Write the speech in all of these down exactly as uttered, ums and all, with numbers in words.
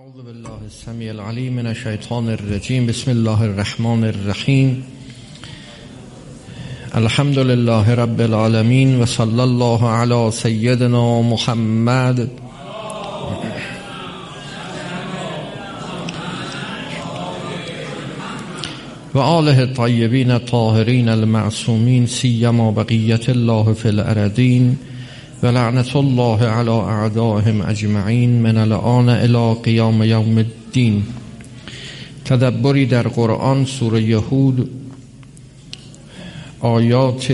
اعوذ بالله السمیع العلیم من الشیطان الرجیم. بسم الله الرحمن الرحیم. الحمد لله رب العالمین و صلی الله علی سیدنا محمد و آله الطیبین الطاهرین المعصومین، سیما بقیت الله فی الارضین و لعنت الله علی اعدائهم اجمعین من الآن الی قیام یوم الدین. تدبری در قرآن، سوره هود، آیات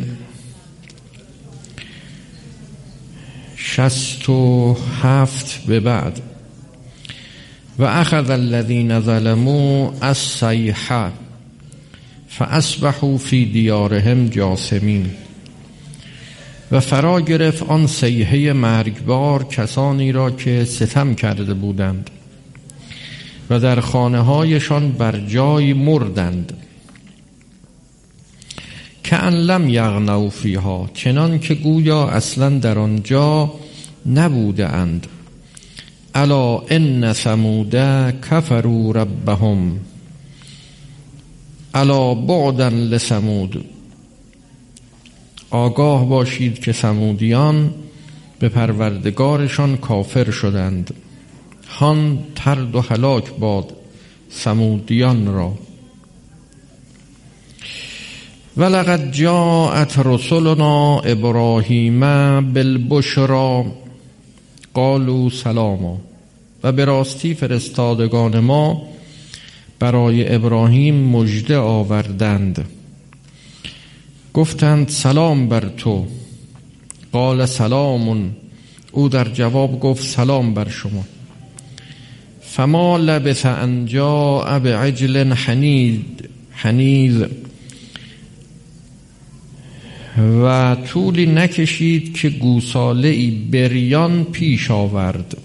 شصت و هفت به بعد. و اخذ الذین ظلموا الصیحة فاصبحوا فی دیارهم جاثمین. و فرا گرفت آن صیحه مرگبار کسانی را که ستم کرده بودند و در خانه هایشان بر جای مردند. کأن لم یغنوا فیها، چنان که گویا اصلا در آنجا نبوده اند. الا ان ثمود کفروا ربهم الا بعدا لثمود. آگاه باشید که ثمودیان به پروردگارشان کافر شدند. هان ترد و هلاک باد ثمودیان را. ولقد جاءت رسلنا ابراهیم بالبشرى قالوا سلاما. و به راستی فرستادگان ما برای ابراهیم مژده آوردند، گفتند سلام بر تو. قال سلام، او در جواب گفت سلام بر شما. فما لبث ان جاء بعجل حنید حنیذ. و طولی نکشید که گوساله‌ای بریان پیش آورد.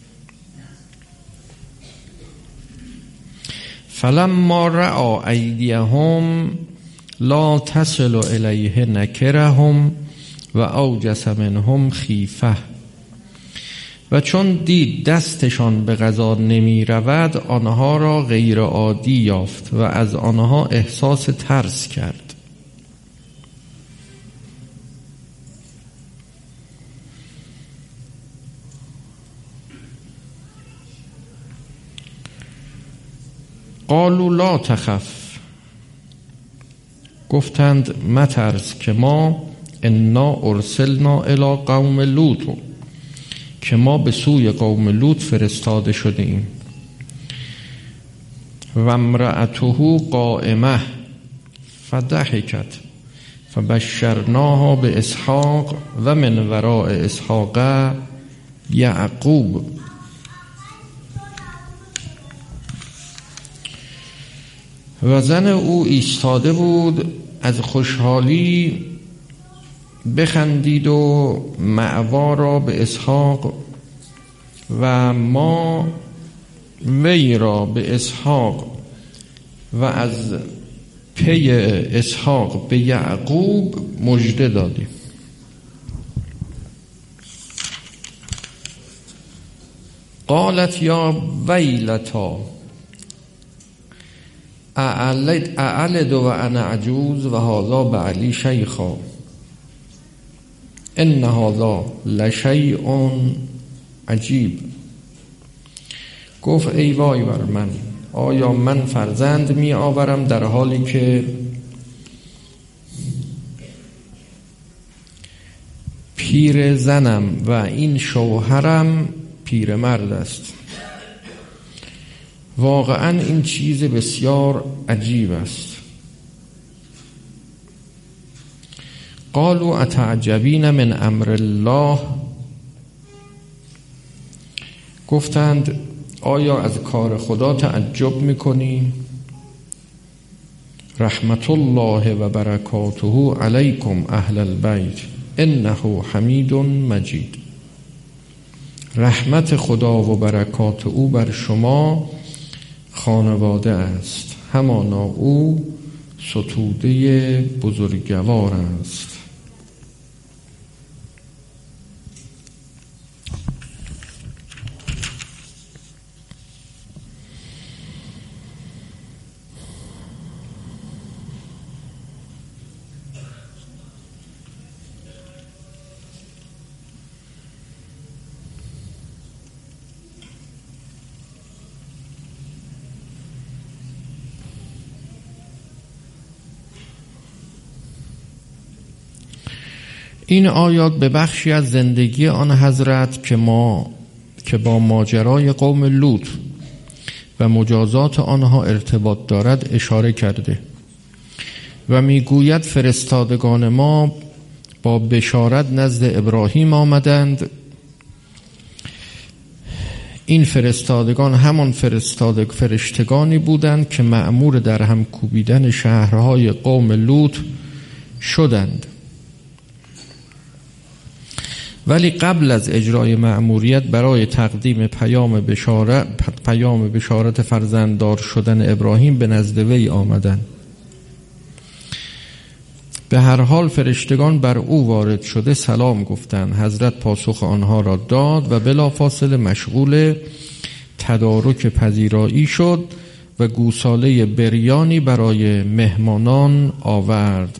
فلما رأى ایدیهم لا تصل الیه نکرهم و اوجس منهم خیفه. و چون دید دستشان به غذا نمی رود، آنها را غیر عادی یافت و از آنها احساس ترس کرد. قالوا لا تخف، گفتند مترس که ما انا ارسلنا الی قوم لوط، که ما به سوی قوم لوط فرستاده شده ایم. و امرأته قائمه فضحکت فبشرناها به اسحاق و من وراء اسحاق یعقوب. و زن او ایستاده بود، از خوشحالی بخندید و مأوا را به اسحاق و ما وی را به اسحاق و از پی اسحاق به یعقوب مژده دادیم. قالت یا ویلتا اعلد و انا عجوز و هذا بعلی شیخا ان هذا لشیء عجیب. گفت ای وای بر من، آیا من فرزند می آورم در حالی که پیر زنم و این شوهرم پیر مرد است. واقعا این چیز بسیار عجیب است. قالوا اتعجبین من امر الله، گفتند آیا از کار خدا تعجب میکنی؟ رحمت الله و برکاته علیکم اهل البیت انه حمید مجید. رحمت خدا و برکات او بر شما خانواده است، همانا او ستوده بزرگوار است. این آیات به بخشی از زندگی آن حضرت که ما که با ماجرای قوم لوط و مجازات آنها ارتباط دارد اشاره کرده و میگوید فرستادگان ما با بشارت نزد ابراهیم آمدند. این فرستادگان همان فرستادگ فرشتگانی بودند که مأمور در هم کوبیدن شهرهای قوم لوط شدند، ولی قبل از اجرای مأموریت برای تقدیم پیام بشارت پیام بشارت فرزنددار شدن ابراهیم به نزد وی آمدند. به هر حال فرشتگان بر او وارد شده سلام گفتند. حضرت پاسخ آنها را داد و بلافاصله مشغول تدارک پذیرایی شد و گوساله بریانی برای مهمانان آورد.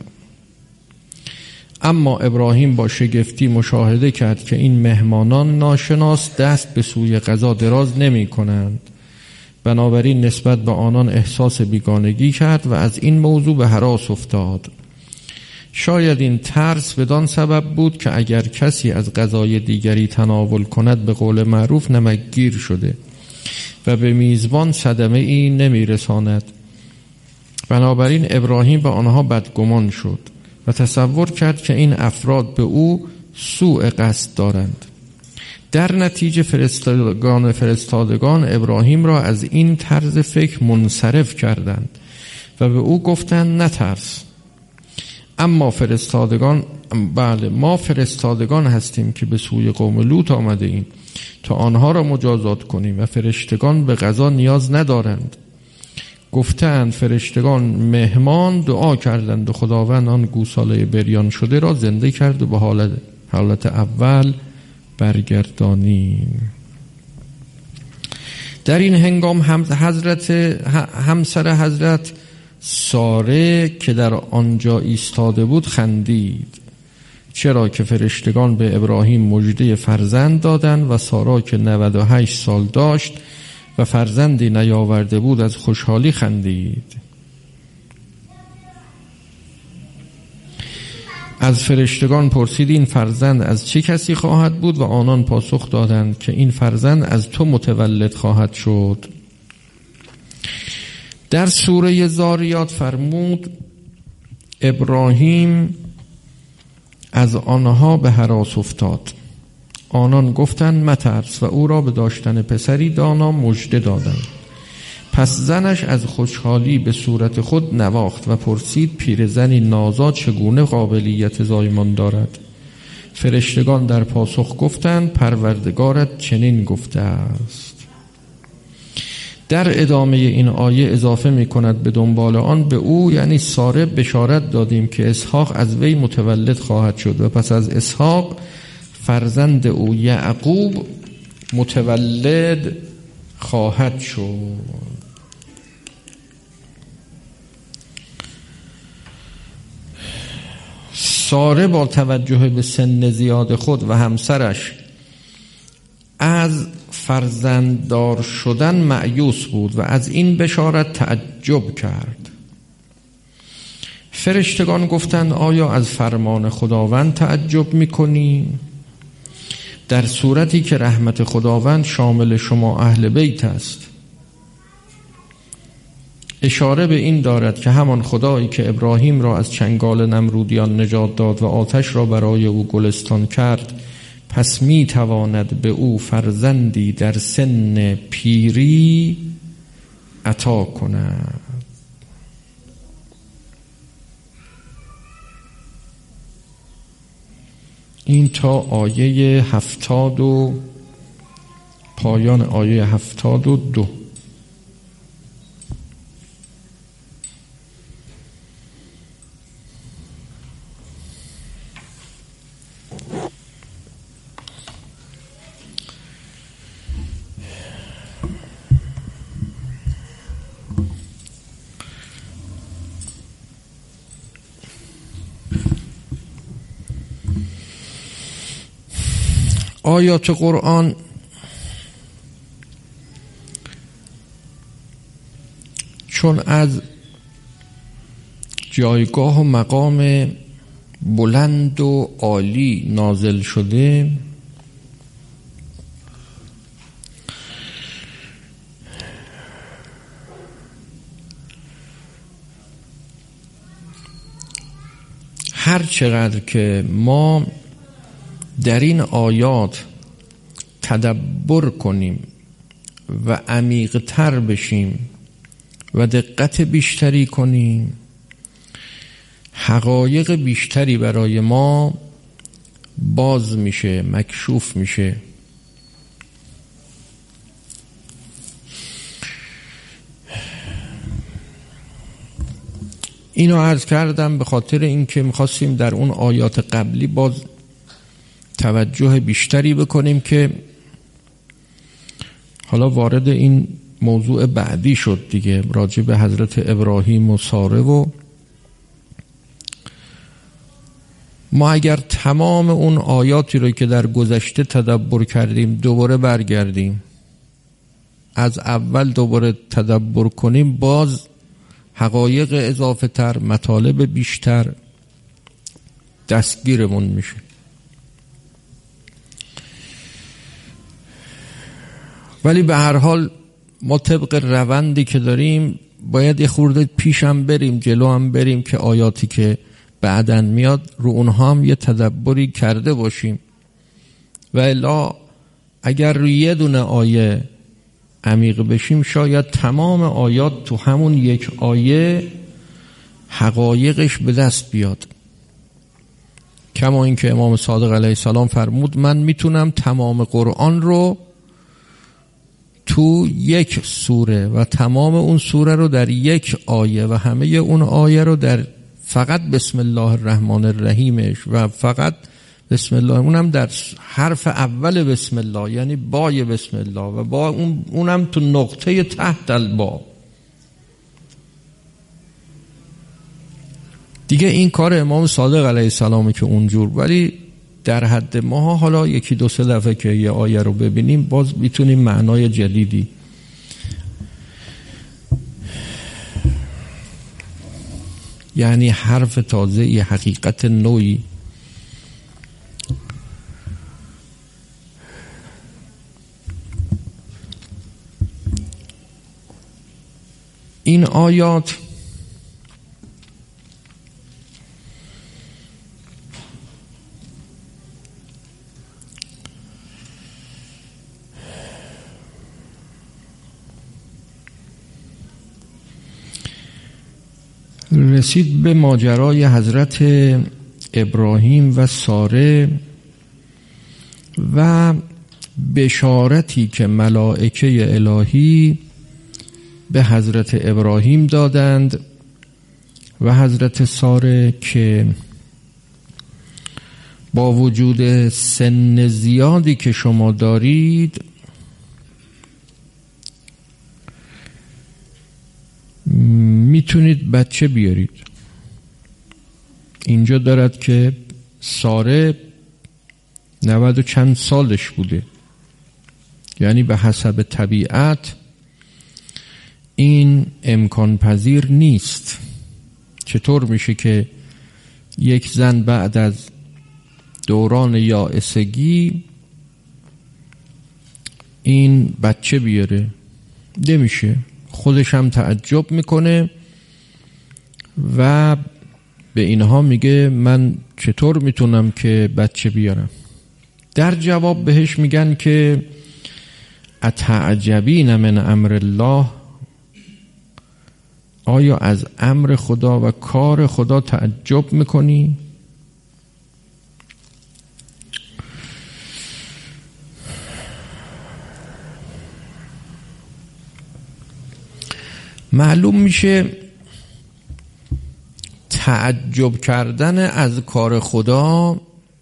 اما ابراهیم با شگفتی مشاهده کرد که این مهمانان ناشناس دست به سوی غذا دراز نمی کنند. بنابراین نسبت به آنان احساس بیگانگی کرد و از این موضوع به هراس افتاد. شاید این ترس بدان سبب بود که اگر کسی از غذای دیگری تناول کند به قول معروف نمکگیر شده و به میزبان صدمه ای نمی رساند. بنابراین ابراهیم به آنها بدگمان شد و تصور کرد که این افراد به او سوء قصد دارند. در نتیجه فرستادگان فرستادگان ابراهیم را از این طرز فکر منصرف کردند و به او گفتند نترس. اما فرستادگان بله ما فرستادگان هستیم که به سوی قوم لوط آمده ایم تا آنها را مجازات کنیم و فرشتگان به غذا نیاز ندارند. گفتند فرشتگان مهمان دعا کردند و خداوند آن گوساله بریان شده را زنده کرد و به حالت حالت اول برگردانیم. در این هنگام هم حضرت همسر حضرت ساره که در آنجا ایستاده بود خندید، چرا که فرشتگان به ابراهیم مژده فرزند دادند و سارا که نود و هشت سال داشت و فرزندی نیاورده بود از خوشحالی خندید. از فرشتگان پرسید این فرزند از چه کسی خواهد بود و آنان پاسخ دادند که این فرزند از تو متولد خواهد شد. در سوره ذاریات فرمود ابراهیم از آنها به هراس افتاد. آنان گفتند مترس و او را به داشتن پسری دانا مژده دادند. پس زنش از خوشحالی به صورت خود نواخت و پرسید پیرزنی نازا چگونه قابلیت زایمان دارد؟ فرشتگان در پاسخ گفتند پروردگارت چنین گفته است. در ادامه این آیه اضافه می کند به دنبال آن به او یعنی ساره بشارت دادیم که اسحاق از وی متولد خواهد شد و پس از اسحاق فرزند او یعقوب متولد خواهد شد. ساره با توجه به سن زیاد خود و همسرش از فرزنددار شدن مایوس بود و از این بشارت تعجب کرد. فرشتگان گفتند آیا از فرمان خداوند تعجب می‌کنی؟ در صورتی که رحمت خداوند شامل شما اهل بیت است. اشاره به این دارد که همان خدایی که ابراهیم را از چنگال نمرودیان نجات داد و آتش را برای او گلستان کرد، پس می تواند به او فرزندی در سن پیری عطا کند. این تا آیه هفتاد و پایان آیه هفتاد و دو. آیات قرآن چون از جایگاه و مقام بلند و عالی نازل شده، هر چقدر که ما در این آیات تدبر کنیم و عمیق تر بشیم و دقت بیشتری کنیم، حقایق بیشتری برای ما باز میشه، مکشوف میشه. اینو عرض کردم به خاطر اینکه میخواستیم در اون آیات قبلی باز توجه بیشتری بکنیم که حالا وارد این موضوع بعدی شد دیگه، راجع به حضرت ابراهیم و ساره. و ما اگر تمام اون آیاتی رو که در گذشته تدبر کردیم دوباره برگردیم از اول دوباره تدبر کنیم، باز حقایق اضافه تر، مطالب بیشتر دستگیرمون میشه. ولی به هر حال ما طبق روندی که داریم باید یه خورده پیشم بریم، جلو هم بریم که آیاتی که بعدن میاد رو اونها هم یه تدبری کرده باشیم. و الا اگر روی یه دونه آیه عمیق بشیم شاید تمام آیات تو همون یک آیه حقایقش به دست بیاد. کما اینکه امام صادق علیه السلام فرمود من میتونم تمام قرآن رو تو یک سوره و تمام اون سوره رو در یک آیه و همه اون آیه رو در فقط بسم الله الرحمن الرحیمش و فقط بسم الله، اونم در حرف اول بسم الله، یعنی بای بسم الله، و با اون اونم تو نقطه تحت البا. دیگه این کار امام صادق علیه السلامه که اونجور. ولی در حد ما حالا یکی دو سه دفعه که یه آیه رو ببینیم باز میتونیم معنای جدیدی، یعنی حرف تازه، یه حقیقت نوعی. این آیات رسید به ماجرای حضرت ابراهیم و ساره و بشارتی که ملائکه الهی به حضرت ابراهیم دادند و حضرت ساره که با وجود سن زیادی که شما دارید میتونید بچه بیارید. اینجا دارد که ساره نود و چند سالش بوده، یعنی به حسب طبیعت این امکان پذیر نیست. چطور میشه که یک زن بعد از دوران یائسگی این بچه بیاره؟ نمیشه. خودش هم تعجب میکنه و به اینها میگه من چطور میتونم که بچه بیارم؟ در جواب بهش میگن که اتعجبین من امر الله، آیا از امر خدا و کار خدا تعجب میکنی؟ معلوم میشه تعجب کردن از کار خدا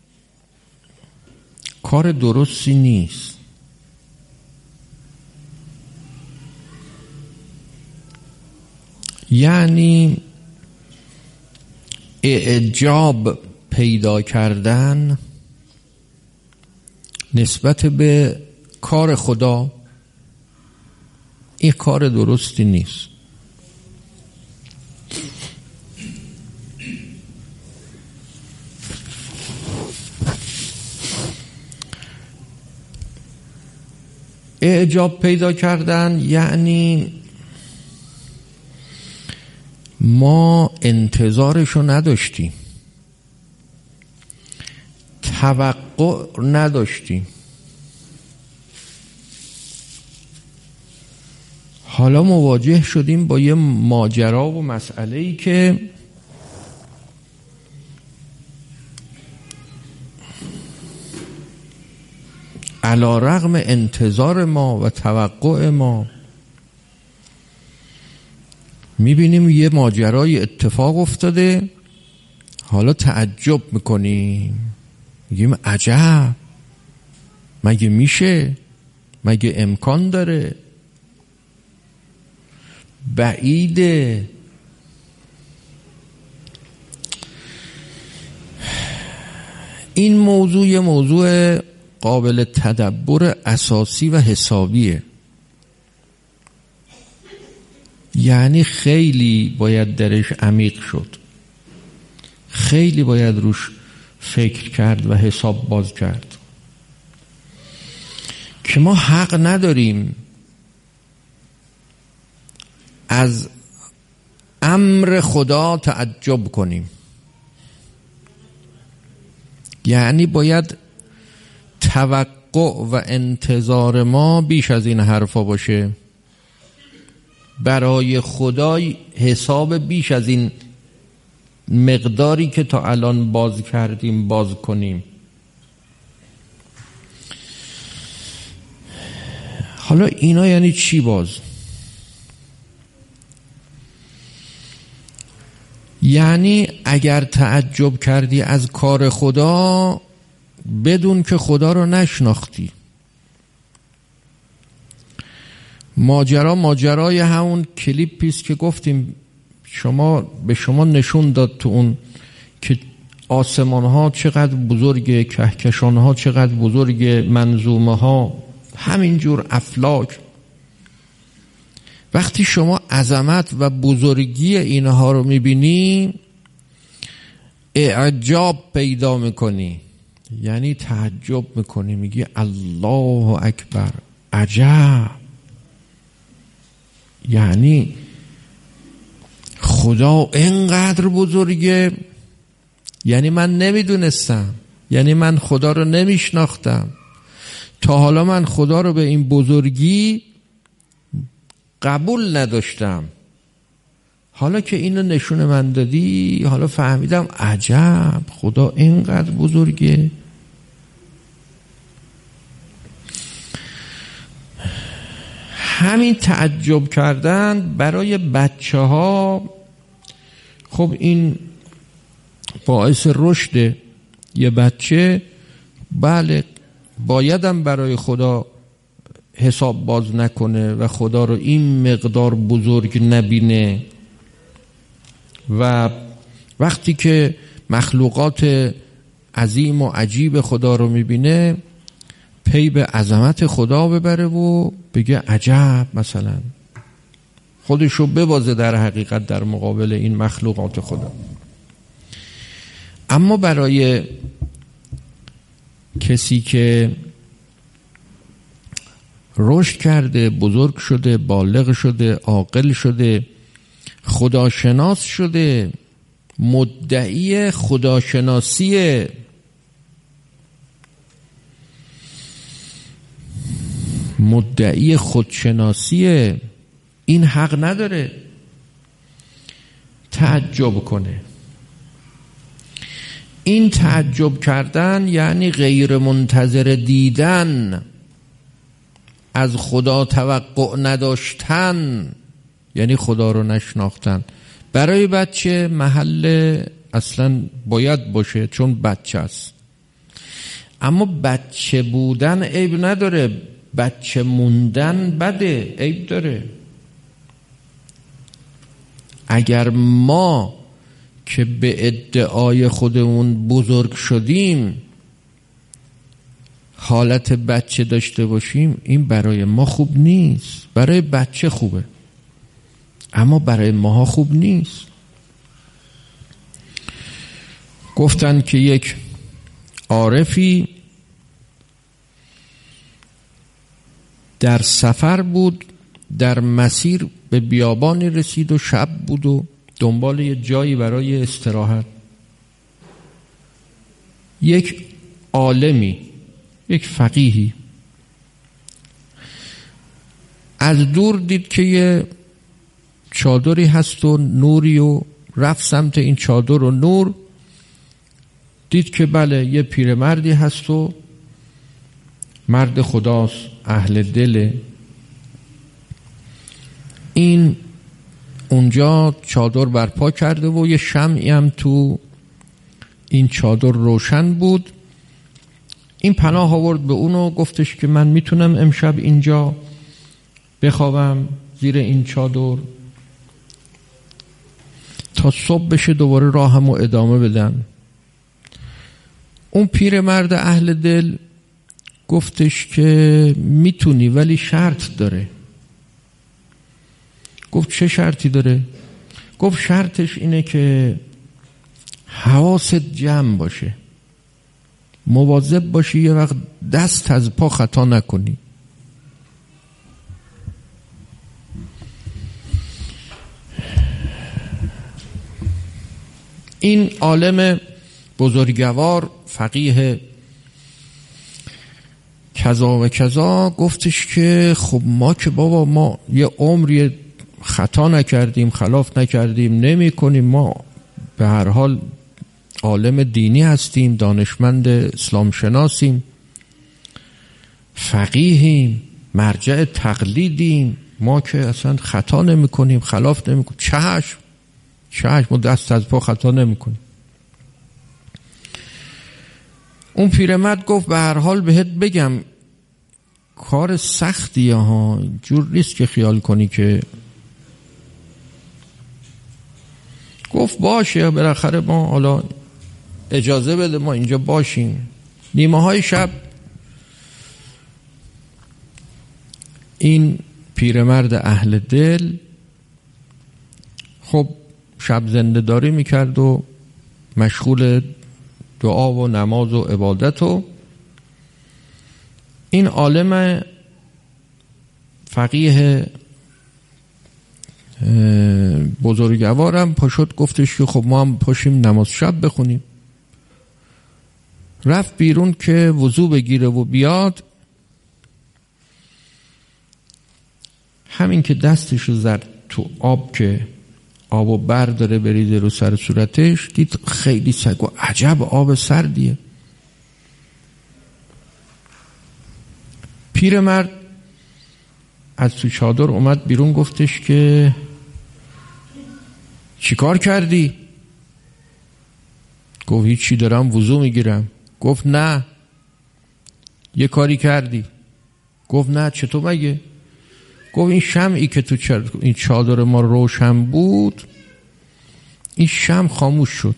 کار درستی نیست. یعنی اعجاب پیدا کردن نسبت به کار خدا این کار درستی نیست. اعجاب پیدا کردن یعنی ما انتظارشو نداشتیم، توقع نداشتیم، حالا مواجه شدیم با یه ماجرا و مسئله‌ای که علی رغم انتظار ما و توقع ما میبینیم یه ماجرای اتفاق افتاده. حالا تعجب میکنیم، میگیم عجب، مگه میشه؟ مگه امکان داره؟ بعیده. این موضوع یه موضوع قابل تدبر اساسی و حسابیه، یعنی خیلی باید درش عمیق شد، خیلی باید روش فکر کرد و حساب باز کرد که ما حق نداریم از امر خدا تعجب کنیم. یعنی باید توقع و انتظار ما بیش از این حرفا باشه، برای خدا حساب بیش از این مقداری که تا الان باز کردیم باز کنیم. حالا اینا یعنی چی باز؟ یعنی اگر تعجب کردی از کار خدا بدون که خدا رو نشناختی. ماجرا ماجرای همون کلیپیست که گفتیم شما به شما نشون داد تو اون که آسمان ها چقدر بزرگه، کهکشان ها چقدر بزرگه، منظومه ها همینجور، افلاک. وقتی شما عظمت و بزرگی اینها رو میبینی اعجاب پیدا میکنی، یعنی تعجب میکنی، میگی الله اکبر، عجب، یعنی خدا اینقدر بزرگه، یعنی من نمیدونستم، یعنی من خدا رو نمیشناختم، تا حالا من خدا رو به این بزرگی قبول نداشتم، حالا که اینو نشون من دادی حالا فهمیدم عجب، خدا اینقدر بزرگه. همین تعجب کردن برای بچه ها خب این باعث رشد یه بچه. بله بایدم برای خدا حساب باز نکنه و خدا رو این مقدار بزرگ نبینه، و وقتی که مخلوقات عظیم و عجیب خدا رو میبینه پی به عظمت خدا ببره و بگه عجب، مثلا خودشو ببازه در حقیقت در مقابل این مخلوقات خدا. اما برای کسی که رشد کرده، بزرگ شده، بالغ شده، عاقل شده، خداشناس شده، مدعی خداشناسیه، مدعی خودشناسیه، این حق نداره تعجب کنه. این تعجب کردن یعنی غیر منتظر دیدن، از خدا توقع نداشتن، یعنی خدا رو نشناختن. برای بچه محل اصلا باید باشه چون بچه است، اما بچه بودن عیب نداره، بچه موندن بده، عیب داره. اگر ما که به ادعای خودمون بزرگ شدیم حالت بچه داشته باشیم، این برای ما خوب نیست. برای بچه خوبه اما برای ماها خوب نیست. گفتن که یک عارفی در سفر بود، در مسیر به بیابانی رسید و شب بود و دنبال یه جایی برای استراحت. یک عالمی، یک فقیهی از دور دید که یه چادری هست و نوری و رفت سمت این چادر و نور، دید که بله یه پیرمردی هست و مرد خداست، اهل دل. این اونجا چادر برپا کرده و یه شمعی هم تو این چادر روشن بود. این پناه آورد به اونو، گفتش که من میتونم امشب اینجا بخوابم زیر این چادر تا صبح بشه دوباره راهمو ادامه بدم. اون پیرمرد اهل دل گفتش که میتونی ولی شرط داره. گفت چه شرطی داره؟ گفت شرطش اینه که حواست جمع باشه، مواظب باشی یه وقت دست از پا خطا نکنی. این عالم بزرگوار فقیه کذا و کذا گفتش که خب ما که بابا ما یه عمری خطا نکردیم، خلاف نکردیم، نمی کنیم، ما به هر حال عالم دینی هستیم، دانشمند اسلام شناسیم، فقیهیم، مرجع تقلیدیم، ما که اصلا خطا نمی کنیم، خلاف نمی کنیم. چشم چشم ما دست از پا خطا نمی کنیم. اون پیرمرد گفت به هر حال بهت بگم کار سختیه ها، جور نیست که خیال کنی که. گفت باشه بالاخره ما حالا اجازه بده ما اینجا باشیم. نیمه های شب این پیرمرد اهل دل خب شب زنده داری میکرد و مشغول دعا و نماز و عبادت و این عالم فقیه بزرگوارم پاشد گفتش که خب ما هم پاشیم نماز شب بخونیم. رفت بیرون که وضو بگیره و بیاد، همین که دستشو زد تو آب که آبو برداره بریزه رو سر صورتش، دید خیلی سرد و عجب آب سردیه. پیرمرد از تو چادر اومد بیرون، گفتش که چی کار کردی؟ گفت هیچی دارم وضو میگیرم. گفت نه یه کاری کردی. گفت نه چطور مگه؟ گفت این شمعی که تو این چادر ما روشن بود، این شمع خاموش شد.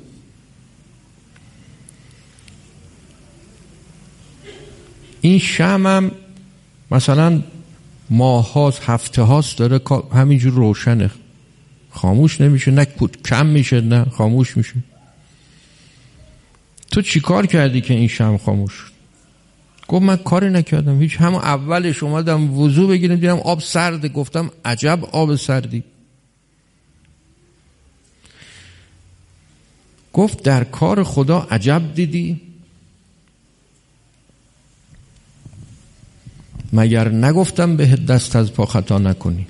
این شمع هم مثلا ماه هاست هفته هاست داره همینجور روشنه، خاموش نمیشه، نه کم میشه نه خاموش میشه. تو چی کار کردی که این شمع خاموش شد؟ گفت من کاری نکردم هیچ، همون اولش اومدم وضو بگیرم دیدم آب سرده، گفتم عجب آب سردی. گفت در کار خدا عجب دیدی؟ مگر نگفتم به دست از پا خطا نکنی؟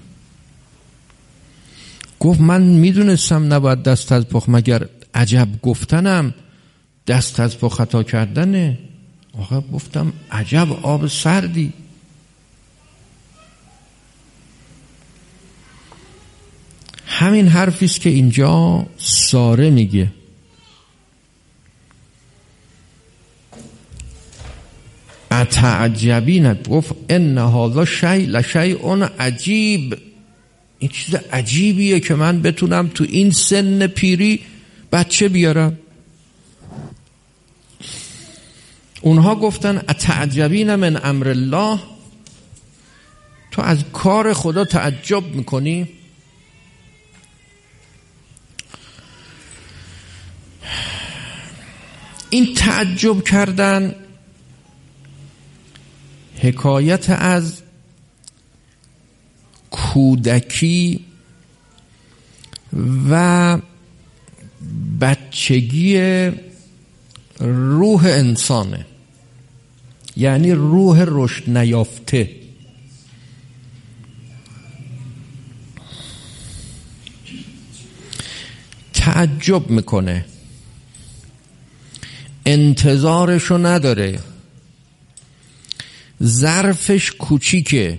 گفت من میدونستم نباید دست از پا، مگر عجب گفتنم دست از پا خطا کردنه؟ آقا گفتم عجب آب سردی. همین حرفیست که اینجا ساره میگه. اتعجبین، گفت ان هذا شیء لشیء عجیب، این چیز عجیبیه که من بتونم تو این سن پیری بچه بیارم. اونها گفتن اتعجبین من امر الله، تو از کار خدا تعجب میکنی؟ این تعجب کردن حکایت از کودکی و بچگی روح انسانه، یعنی روح رشد نیافته. تعجب میکنه، انتظارشو نداره، ظرفش کوچیکه.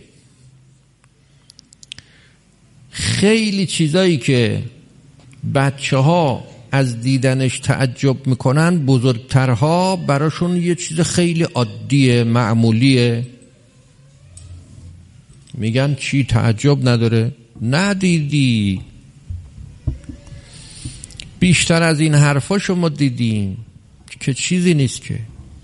خیلی چیزایی که بچه ها از دیدنش تعجب میکنن، بزرگترها براشون یه چیز خیلی عادیه، معمولیه. میگن چی تعجب نداره؟ ندیدی، بیشتر از این حرفا شما دیدیم که چیزی نیست که.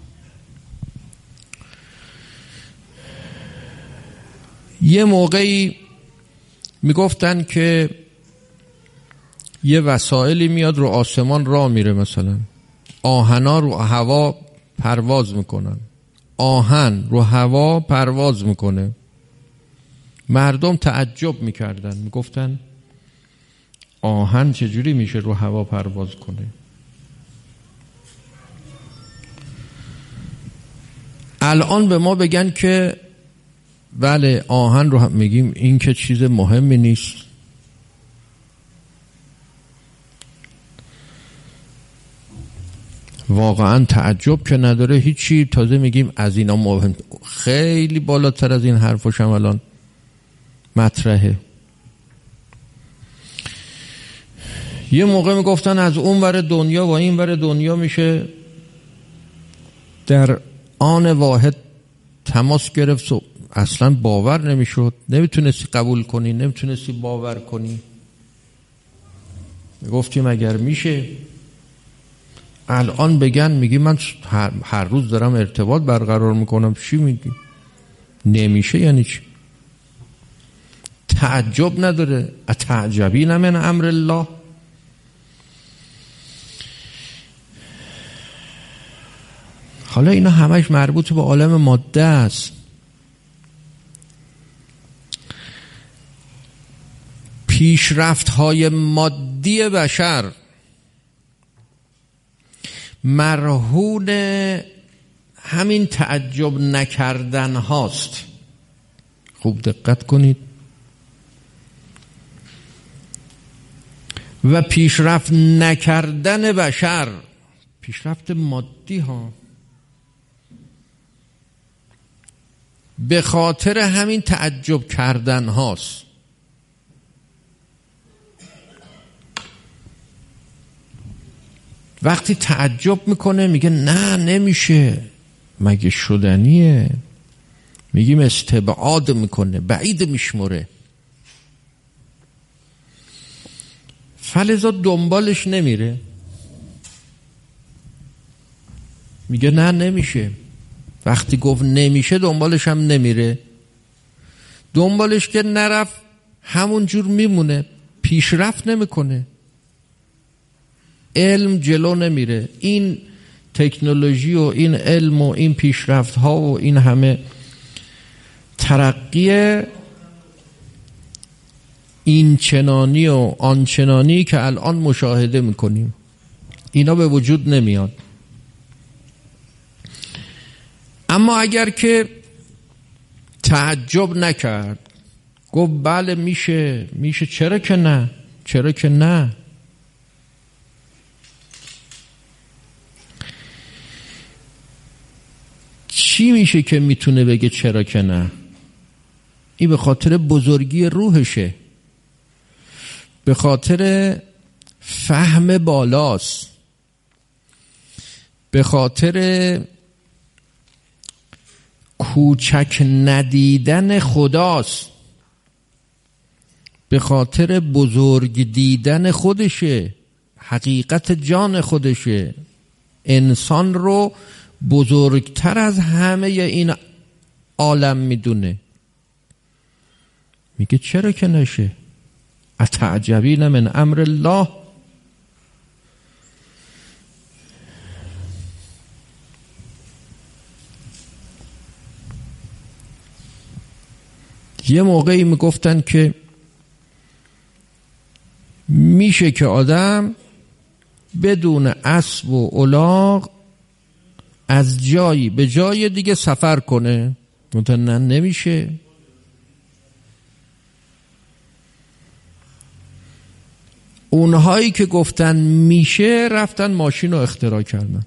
یه موقعی میگفتن که یه وسایلی میاد رو آسمان راه میره، مثلا آهنا رو هوا پرواز میکنن، آهن رو هوا پرواز میکنه. مردم تعجب میکردن، میگفتن آهن چجوری میشه رو هوا پرواز کنه؟ الان به ما بگن که بله آهن رو هم میگیم این که چیز مهمی نیست. واقعا تعجب که نداره هیچی، تازه میگیم از اینا مهم. خیلی بالاتر از این حرفش هم الان مطرحه. یه موقع میگفتن از اون ور دنیا و این ور دنیا میشه در آن واحد تماس گرفت و اصلا باور نمیشد، نمیتونستی قبول کنی، نمیتونستی باور کنی. گفتیم اگر میشه الان بگن، میگی من هر, هر روز دارم ارتباط برقرار میکنم، چی میگی؟ نمیشه یعنی چی؟ تعجب نداره؟ اتعجبین من امر الله. حالا اینا همش مربوط به عالم ماده است. پیشرفت های مادی بشر مرهون همین تعجب نکردن هاست. خوب دقت کنید. و پیشرفت نکردن بشر، پیشرفت مادی ها، به خاطر همین تعجب کردن هاست. وقتی تعجب میکنه میگه نه نمیشه، مگه شدنیه؟ میگیم استبعاد میکنه، بعید میشمره. فلذا دنبالش نمیره، میگه نه نمیشه. وقتی گفت نمیشه دنبالش هم نمیره. دنبالش که نرفت همون جور میمونه، پیشرفت نمیکنه، علم جلو نمیره. این تکنولوژی و این علم و این پیشرفت ها و این همه ترقی این چنانی و آن چنانی که الان مشاهده میکنیم، اینا به وجود نمیاد. اما اگر که تعجب نکرد، گفت بله میشه، میشه، چرا که نه، چرا که نه. چی میشه که میتونه بگه چرا که نه؟ این به خاطر بزرگی روحشه، به خاطر فهم بالاست، به خاطر کوچک ندیدن خداست، به خاطر بزرگ دیدن خودشه، حقیقت جان خودشه. انسان رو بزرگتر از همه این عالم میدونه. میگه چرا که نشه؟ اتعجبین من امر الله. یه موقعی میگفتن که میشه که آدم بدون اسب و الاغ از جایی به جای دیگه سفر کنه. نه نمیشه. اونهایی که گفتن میشه رفتن ماشین رو اختراع کردن.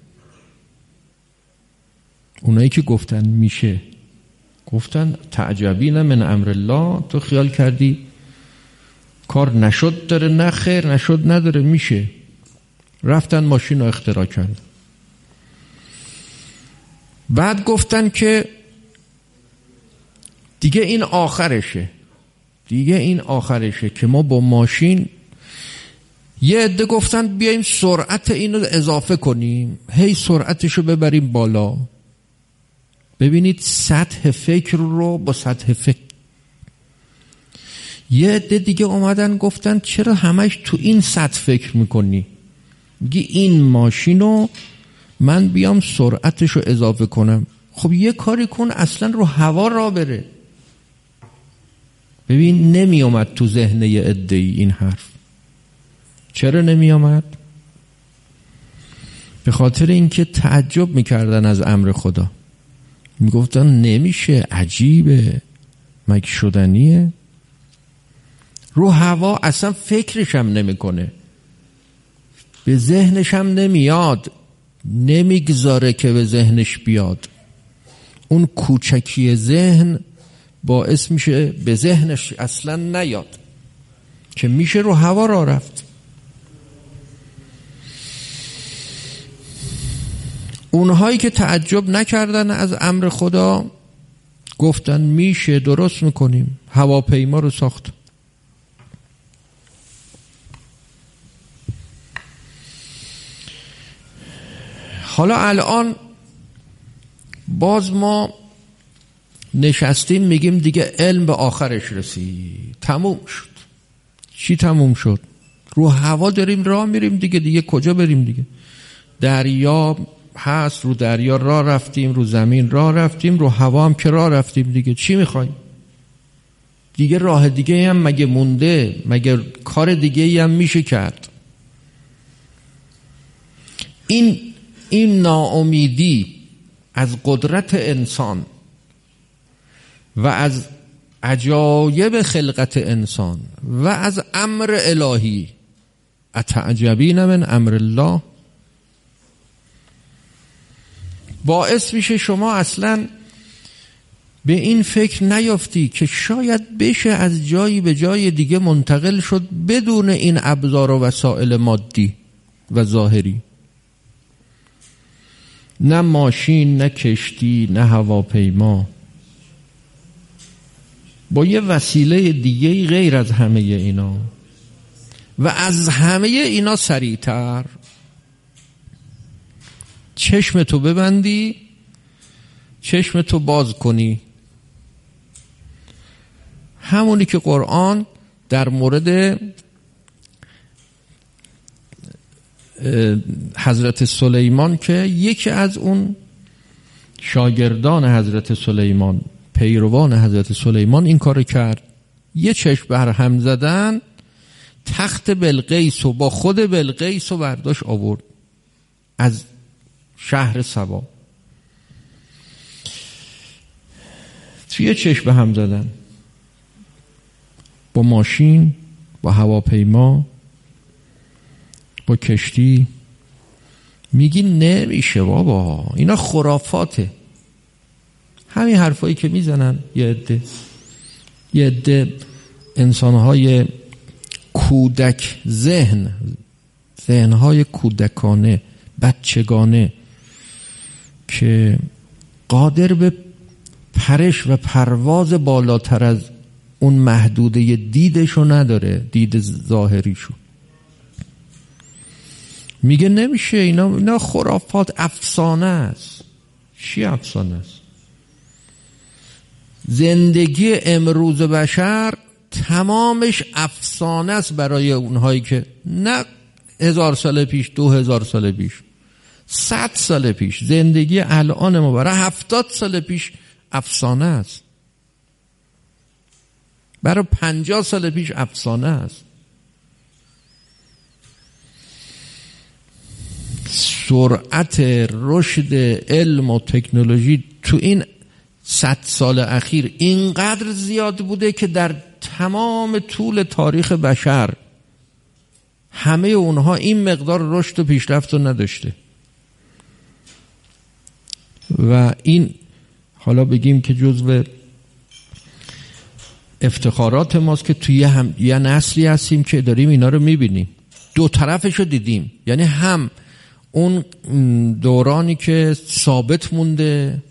اونهایی که گفتن میشه گفتن تعجبین من امر الله، تو خیال کردی کار نشد داره؟ نه خیر، نشد نداره، میشه. رفتن ماشین رو اختراع کردن. بعد گفتن که دیگه این آخرشه، دیگه این آخرشه که ما با ماشین. یه عده گفتن بیایم سرعت اینو اضافه کنیم، هی سرعتشو ببریم بالا. ببینید سطح فکر رو با سطح فکر. یه عده دیگه اومدن گفتن چرا همش تو این سطح فکر میکنی؟ میگی این ماشینو من بیام سرعتشو اضافه کنم. خب یه کاری کن اصلا رو هوا را بره. ببین نمی اومد تو ذهن یه عده‌ای این حرف. چرا نمی اومد؟ به خاطر اینکه تعجب میکردن از امر خدا. میگفتن نمیشه، عجیبه، مگه شدنیه؟ رو هوا اصلا فکرش هم نمیکنه، به ذهنش هم نمیاد، نمیگذاره که به ذهنش بیاد. اون کوچکی ذهن باعث میشه به ذهنش اصلا نیاد که میشه رو هوا را رفت. اونهایی که تعجب نکردن از امر خدا گفتن میشه، درست میکنیم، هواپیما رو ساخت. حالا الان باز ما نشستیم میگیم دیگه علم به آخرش رسید، تموم شد. چی تموم شد؟ رو هوا داریم راه میریم دیگه، دیگه کجا بریم دیگه؟ دریا هست، رو دریا راه رفتیم، رو زمین راه رفتیم، رو هوا هم که راه رفتیم دیگه. چی میخوایم دیگه؟ راه دیگه هم مگه مونده؟ مگه کار دیگه هم میشه کرد؟ این این ناامیدی از قدرت انسان و از عجایب خلقت انسان و از امر الهی، اتعجبین من امر الله، باعث میشه شما اصلا به این فکر نیافتی که شاید بشه از جایی به جای دیگه منتقل شد بدون این ابزار و وسایل مادی و ظاهری. نه ماشین، نه کشتی، نه هواپیما، با یه وسیله دیگه غیر از همه اینا و از همه اینا سریعتر. چشم تو ببندی، چشم تو باز کنی، همونی که قرآن در مورد حضرت سلیمان که یکی از اون شاگردان حضرت سلیمان، پیروان حضرت سلیمان این کار کرد. یه چشم بر هم زدن، تخت بلقیس و با خود بلقیس و برداشت آورد از شهر سبا. توی چشم به هم زدن، با ماشین، با هواپیما، با کشتی. میگی نمیشه بابا، اینا خرافاته. همین حرفایی که میزنن یه عده یه عده انسانهای کودک ذهن، ذهنهای کودکانه، بچگانه، که قادر به پرش و پرواز بالاتر از اون محدوده دیدشو نداره، دید ظاهریشو. میگه نمیشه، اینا اینا خرافات، افسانه است. چی افسانه است؟ زندگی امروز بشر تمامش افسانه است برای اونهایی که نه هزار سال پیش، دو هزار سال پیش، صد سال پیش. زندگی الان ما برای هفتاد سال پیش افسانه است. برای پنجاه سال پیش افسانه است. سرعت رشد علم و تکنولوژی تو این صد سال اخیر اینقدر زیاد بوده که در تمام طول تاریخ بشر همه اونها این مقدار رشد و پیشرفت رو نداشته. و این حالا بگیم که جزو افتخارات ماست که توی هم یه نسلی هستیم که داریم اینا رو میبینیم، دو طرفش رو دیدیم. یعنی هم اون دورانی که ثابت مونده،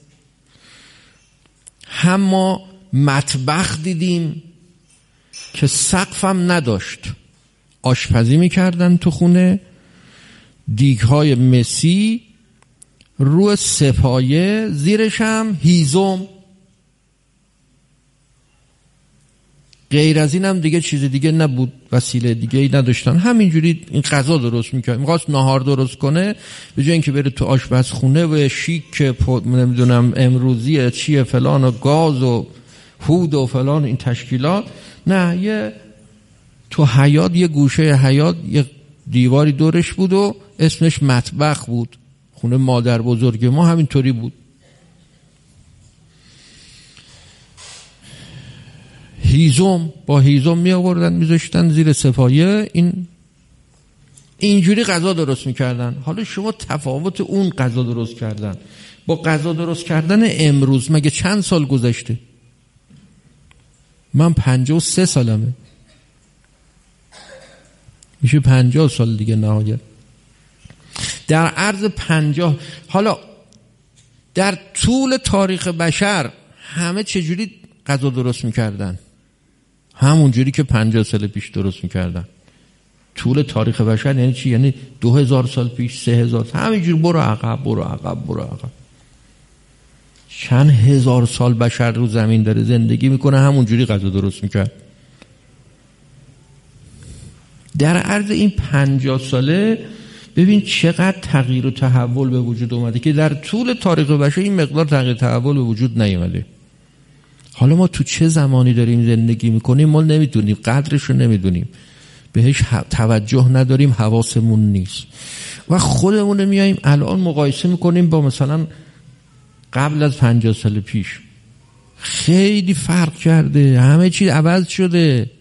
هم ما مطبخ دیدیم که سقف هم نداشت، آشپزی میکردن تو خونه، دیگهای مسی رو سپایه، زیرش هم هیزم. غیر از این هم دیگه چیز دیگه نبود، وسیله دیگه ای نداشتن. همینجوری این غذا درست میکرد. میخواست نهار درست کنه، به جای اینکه بره تو آشپزخونه و شیک نمیدونم امروزی چیه فلان و گاز و هود و فلان این تشکیلات، نه، یه تو حیاط، یه گوشه حیاط یه دیواری دورش بود و اسمش مطبخ بود. خونه مادر بزرگ ما همینطوری بود. هیزم، با هیزم می آوردن میذاشتن زیر سفایه، این اینجوری غذا درست میکردن. حالا شما تفاوت اون غذا درست کردن با غذا درست کردن امروز مگه چند سال گذشته؟ من پنجاه و سه سالمه، میشه پنجاه سال دیگه نهایت. در عرض پنجاه، حالا در طول تاریخ بشر همه چجوری غذا درست میکردن؟ همون جوری که پنجاه سال پیش درست میکردن. طول تاریخ بشر یعنی چی؟ یعنی دو هزار سال پیش، سه هزار، همینجور برو عقب برو عقب برو عقب. چند هزار سال بشر رو زمین داره زندگی میکنه، همون جوری غذا درست میکرد. در عرض این پنجاه ساله ببین چقدر تغییر و تحول به وجود اومده که در طول تاریخ بشر این مقدار تغییر تحول به وجود نیومده. حالا ما تو چه زمانی داریم زندگی میکنیم ما نمیدونیم، قدرش رو نمیدونیم، بهش توجه نداریم، حواسمون نیست و خودمون میاییم الان مقایسه میکنیم با مثلا قبل از پنجاه سال پیش. خیلی فرق کرده، همه چی عوض شده.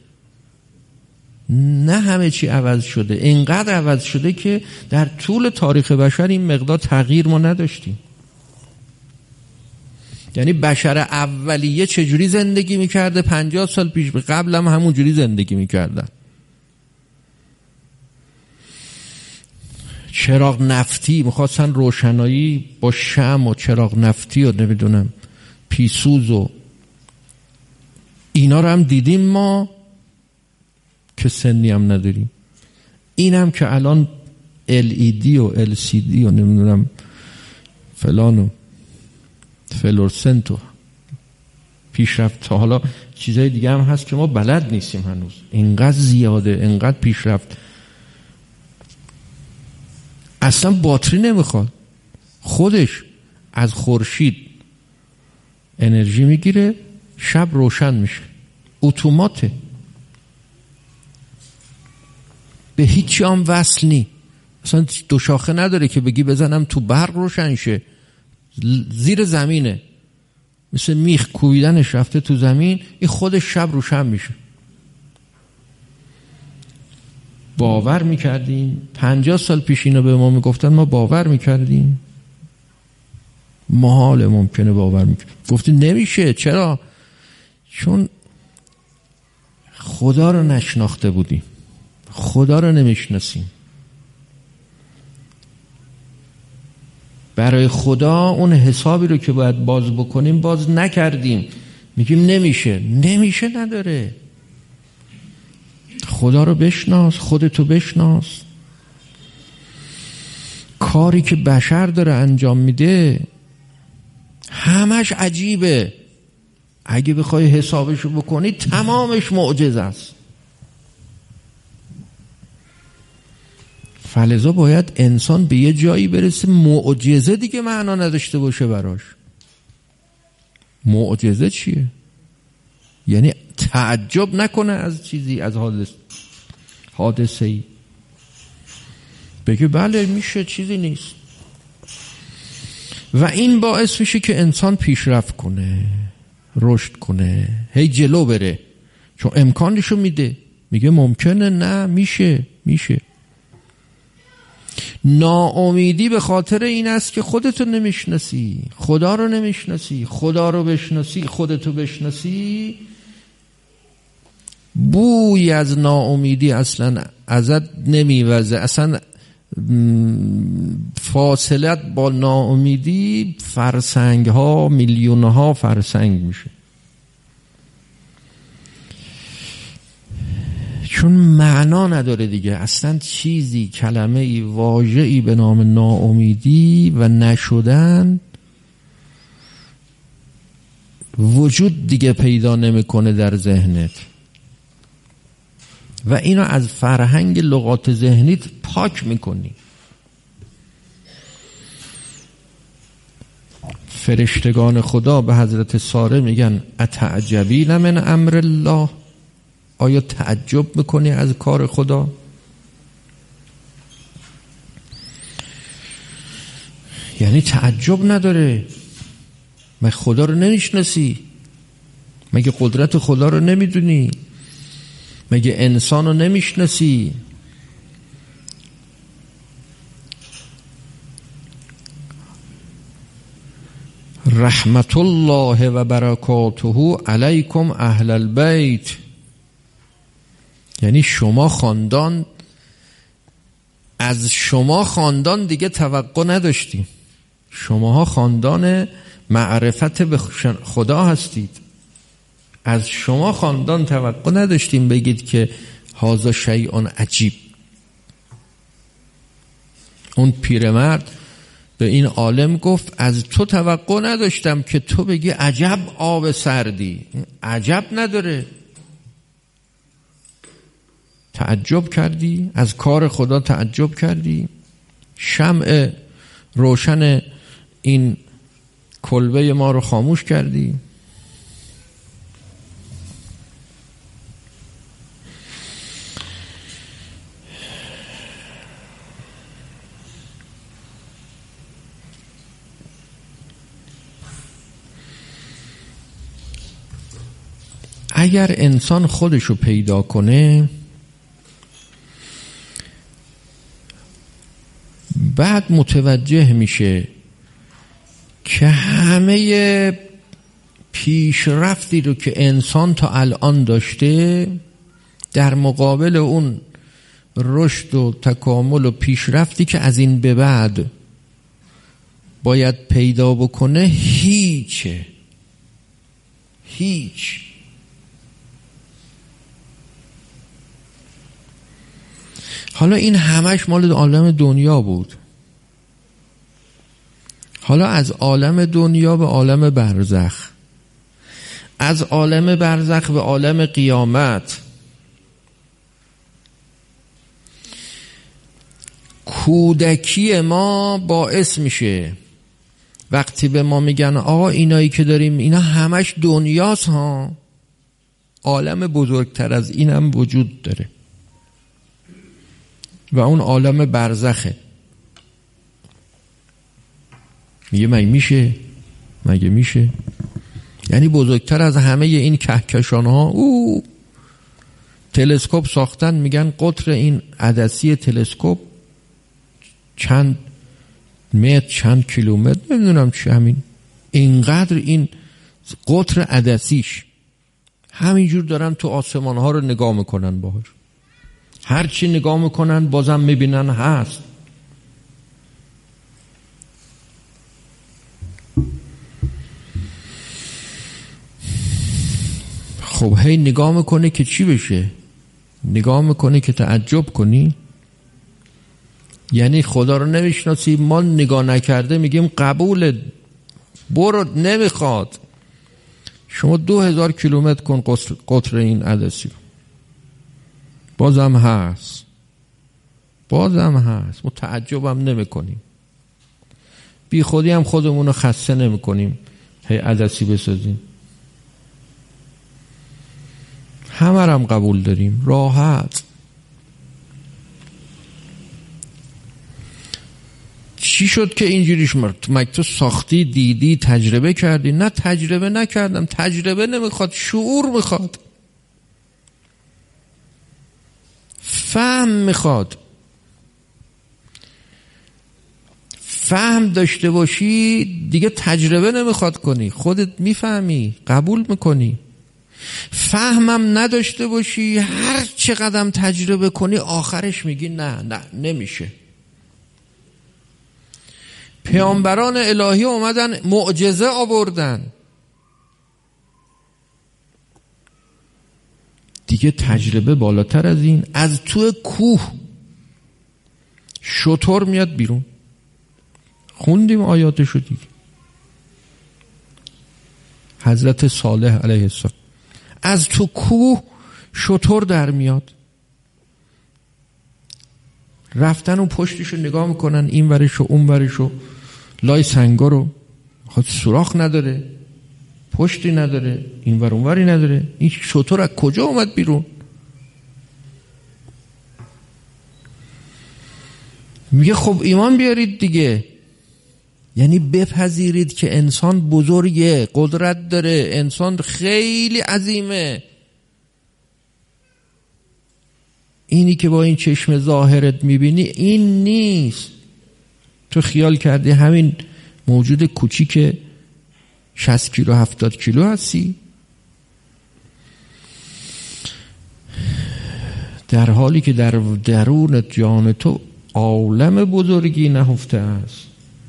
نه همه چی عوض شده، اینقدر عوض شده که در طول تاریخ بشر این مقدار تغییر ما نداشتیم. یعنی بشر اولیه چجوری زندگی میکرده پنجاه سال پیش، قبل هم همون جوری زندگی میکردن. چراغ نفتی میخواستن روشنایی با شمع و چراغ نفتی و نمیدونم پیسوز و اینا رو هم دیدیم ما که سنی هم نداریم. این هم که الان ال ای دی و ال سی دی و نمیدونم فلان و فلورسنت و پیشرفت، تا حالا چیزای دیگه هم هست که ما بلد نیستیم هنوز. اینقدر زیاده، اینقدر پیشرفت. اصلا باتری نمیخواد، خودش از خورشید انرژی میگیره، شب روشن میشه، اتوماته، به هیچی هم وصل نی. اصلا دو شاخه نداره که بگی بزنم تو برق روشن شه. زیر زمینه، مثل میخ کوبیدنش رفته تو زمین، این خودش شب روشن میشه. باور میکردیم پنجاه سال پیش اینو به ما میگفتن، ما باور میکردیم؟ محال ممکنه باور میکردیم. گفتی نمیشه. چرا؟ چون خدا رو نشناخته بودیم، خدا رو نمیشناسیم. برای خدا اون حسابی رو که باید باز بکنیم باز نکردیم. میگیم نمیشه. نمیشه نداره. خدا رو بشناس، خودتو بشناس. کاری که بشر داره انجام میده همش عجیبه. اگه بخوای حسابشو بکنی تمامش معجزه است. فلذا باید انسان به یه جایی برسه معجزه دیگه معنا نداشته باشه براش. معجزه چیه؟ یعنی تعجب نکنه از چیزی، از حادثه حادثه ای، بگه بله میشه، چیزی نیست. و این باعث میشه که انسان پیشرفت کنه، رشد کنه، هی جلو بره، چون امکانشو میده. میگه ممکنه، نه میشه، میشه. ناامیدی به خاطر این است که خودتو نمیشناسی، خدا رو نمیشناسی. خدا رو بشناسی، خودتو بشناسی، بوی از ناامیدی اصلا ازت نمیوزه. اصلا فاصلت با ناامیدی فرسنگ ها، میلیون ها فرسنگ میشه، چون معنا نداره دیگه. اصلا چیزی، کلمه ای، واژه ای به نام ناامیدی و نشدن وجود دیگه پیدا نمیکنه در ذهنت و اینو از فرهنگ لغات ذهنیت پاک میکنی. فرشتگان خدا به حضرت ساره میگن اتعجبین من امر الله، آیا تعجب میکنی از کار خدا؟ یعنی تعجب نداره. مگه خدا رو نمیشناسی؟ مگه قدرت خدا رو نمیدونی؟ مگه انسان رو نمیشناسی؟ رحمت الله و برکاته علیکم اهل البیت، یعنی شما خاندان، از شما خاندان دیگه توقع نداشتیم. شماها خاندان معرفت به خدا هستید، از شما خاندان توقع نداشتیم بگید که هذا شیء عجیب. اون پیرمرد به این عالم گفت از تو توقع نداشتم که تو بگی عجب آب سردی. عجب نداره، تعجب کردی از کار خدا، تعجب کردی. شمع روشن این کلبه ما رو خاموش کردی. اگر انسان خودشو پیدا کنه، بعد متوجه میشه که همه پیشرفتی رو که انسان تا الان داشته، در مقابل اون رشد و تکامل و پیشرفتی که از این به بعد باید پیدا بکنه، هیچه. هیچ. حالا این همش مال عالم دنیا بود. حالا از عالم دنیا به عالم برزخ، از عالم برزخ به عالم قیامت، کودکی ما باعث میشه وقتی به ما میگن آقا اینایی که داریم اینا همش دنیاست ها، عالم بزرگتر از اینم وجود داره و اون عالم برزخه. میگه مگه میشه؟ مگه میشه؟ یعنی بزرگتر از همه این کهکشان ها. او تلسکوپ ساختن، میگن قطر این عدسی تلسکوپ چند متر، چند کیلومتر، نمیدونم چی، همین اینقدر این قطر عدسیش. همینجور دارن تو آسمان ها رو نگاه میکنن، باهاش هر چی نگاه میکنن بازم میبینن هست. خب هی نگاه میکنه که چی بشه؟ نگاه میکنه که تعجب کنی؟ یعنی خدا رو نمیشناسی؟ ما نگاه نکرده میگیم قبول، برو، نمیخواد. شما دو هزار کیلومتر کن قطر, قطر این عدسی رو، بازم هست، بازم هست. ما تعجبم نمی کنیم، بی خودی هم خودمون رو خسته نمی کنیم هی عدسی بسازیم. همه رم قبول داریم، راحت. چی شد که اینجوریش مرد؟ مگه تو ساختی، دیدی، تجربه کردی؟ نه تجربه نکردم. تجربه نمیخواد، شعور میخواد، فهم میخواد. فهم داشته باشی دیگه تجربه نمیخواد کنی، خودت میفهمی، قبول میکنی. فهمم نداشته باشی، هر چقدر تجربه کنی آخرش میگی نه نه نمیشه. پیامبران الهی اومدن معجزه آوردن، دیگه تجربه بالاتر از این. از تو کوه شتر میاد بیرون، خوندیم آیاتشو دیگه. حضرت صالح علیه السلام از تو کوه شتر در میاد، رفتن و پشتشو نگاه میکنن، این ورشو اون ورشو، لای سنگا رو، خود سوراخ نداره، پشتی نداره، این ور اون وری نداره. این شتر از کجا اومد بیرون؟ میگه خب ایمان بیارید دیگه، یعنی بپذیرید که انسان بزرگه، قدرت داره، انسان خیلی عظیمه. اینی که با این چشم ظاهرت میبینی این نیست. تو خیال کردی همین موجود کوچیک شصت کیلو هفتاد کیلو هستی، در حالی که در درون جان تو عالم بزرگی نهفته است.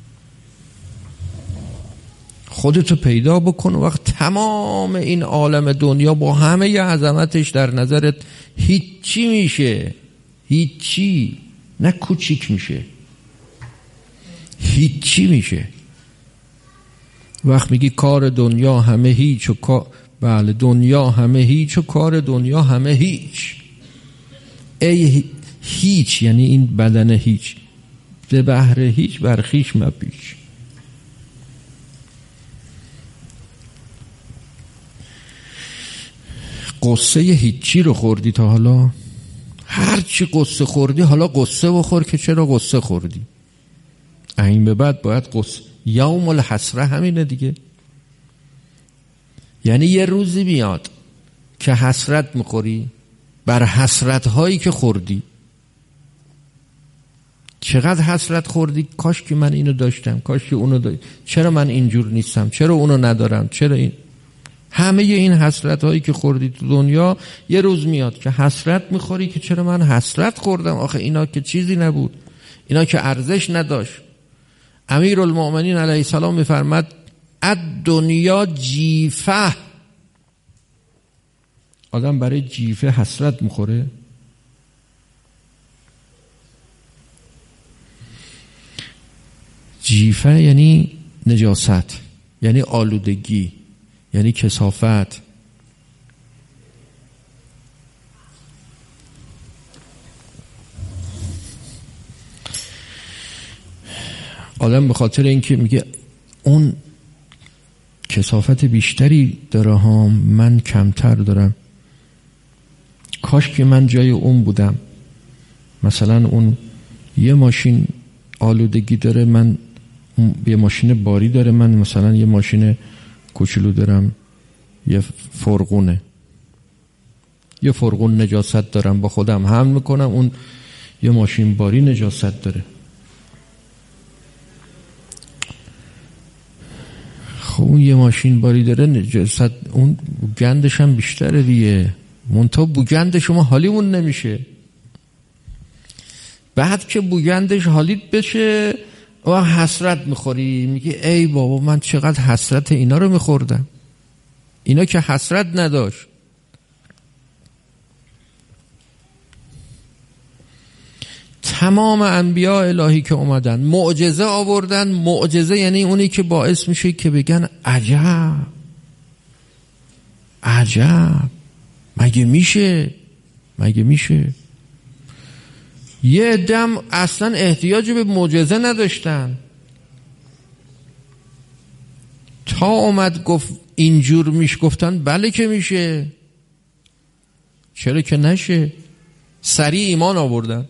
خودتو پیدا بکن، وقت تمام این عالم دنیا با همه ی عظمتش در نظرت هیچی میشه، هیچی، نه کوچیک میشه، هیچی میشه. وقت میگی کار دنیا همه هیچ و کار، بله دنیا همه هیچ و کار دنیا همه هیچ. ای هیچ یعنی این بدن هیچ، به بحر هیچ برخیش مپیچ. قصه هیچی رو خوردی تا حالا؟ هر چی قصه خوردی حالا قصه بخور که چرا قصه خوردی. این به بعد باید قصه، یوم الحسره همینه دیگه. یعنی یه روزی میاد که حسرت میخوری بر حسرت هایی که خوردی. چقدر حسرت خوردی، کاش که من اینو داشتم، کاش که اونو داشتم، چرا من اینجور نیستم، چرا اونو ندارم، چرا این. همه این حسرت هایی که خوردی تو دنیا یه روز میاد که حسرت میخوری که چرا من حسرت خوردم، آخه اینا که چیزی نبود، اینا که ارزش نداشت. امیرالمؤمنین علیه السلام میفرماد الدنیا جیفه. آدم برای جیفه حسرت میخوره. جیفه یعنی نجاست، یعنی آلودگی، یعنی کثافت. آدم به خاطر اینکه میگه اون کثافت بیشتری داره ها، من کمتر دارم، کاش که من جای اون بودم. مثلا اون یه ماشین آلودگی داره، من یه ماشین باری داره، من مثلا یه ماشین کوچولو دارم، یه فرقونه، یه فرقون نجاست دارم، با خودم حمل میکنم، اون یه ماشین باری نجاست داره. خب اون یه ماشین باری داره نجاست، اون گندش هم بیشتره دیگه، منتها بوگند شما حالیمون نمیشه. بعد که بوگندش حالیت بشه و حسرت میخوری، میگی ای بابا من چقدر حسرت اینا رو میخوردم، اینا که حسرت نداشت. تمام انبیاء الهی که اومدن معجزه آوردن. معجزه یعنی اونی که باعث میشه که بگن عجب عجب، مگه میشه، مگه میشه. یه دم اصلا احتیاج به معجزه نداشتن، تا اومد گفت اینجور میش، گفتن بله که میشه. چرا که نشه؟ سریع ایمان آوردن.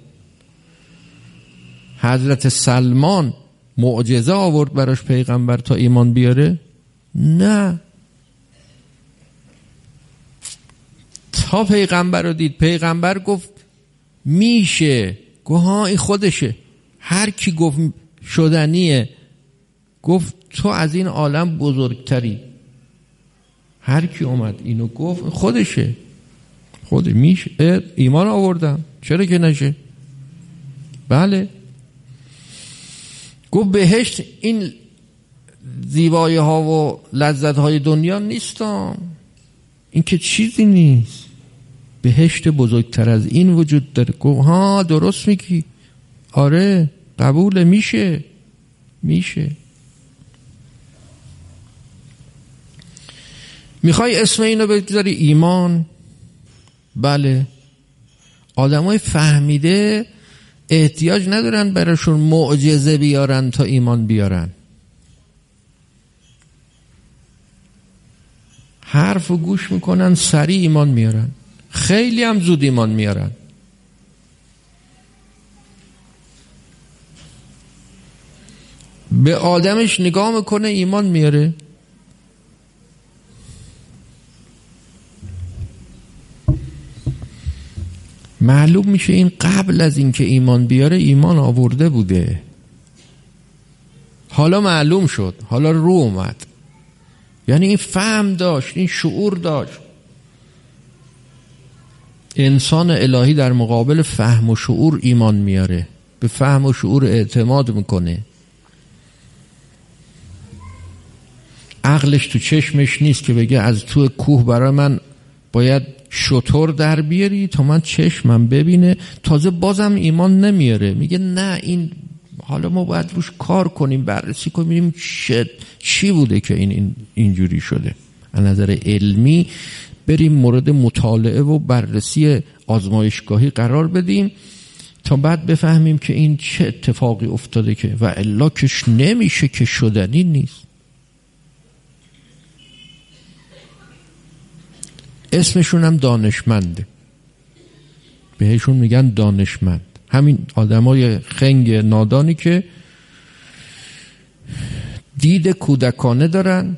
حضرت سلمان معجزه آورد براش پیغمبر تا ایمان بیاره؟ نه، تا پیغمبر رو دید، پیغمبر گفت میشه، گفت ها این خودشه. هر کی گفت شدنیه، گفت تو از این عالم بزرگتری. هر کی اومد اینو گفت خودشه، خود میشه. ایمان آوردم، چرا که نشه؟ بله. گفت بهشت این زیبایی ها و لذت های دنیا نیستم، این که چیزی نیست، بهشت بزرگتر از این وجود داره. گفت ها درست میگی، آره قبول، میشه میشه. میخوای اسم اینو بگذاری ایمان؟ بله. آدمای فهمیده احتیاج ندارن براشون معجزه بیارن تا ایمان بیارن. حرف و گوش میکنن، سریع ایمان میارن، خیلی هم زود ایمان میارن. به آدمش نگاه میکنه ایمان میاره. معلوم میشه این قبل از اینکه ایمان بیاره ایمان آورده بوده، حالا معلوم شد، حالا رو اومد. یعنی این فهم داشت، این شعور داشت. انسان الهی در مقابل فهم و شعور ایمان میاره، به فهم و شعور اعتماد میکنه. عقلش تو چشمش نیست که بگه از تو کوه برای من باید شتر در بیاری تا من چشمم ببینه. تازه بازم ایمان نمیاره، میگه نه این حالا ما باید روش کار کنیم، بررسی کنیم، ببینیم چه چی بوده که این, این اینجوری شده. از نظر علمی بریم مورد مطالعه و بررسی آزمایشگاهی قرار بدیم تا بعد بفهمیم که این چه اتفاقی افتاده، که و الا کش نمیشه، که شدنی نیست. اسمشون هم دانشمنده، بهشون میگن دانشمند. همین آدمای خنگ نادانی که دید کودکانه دارن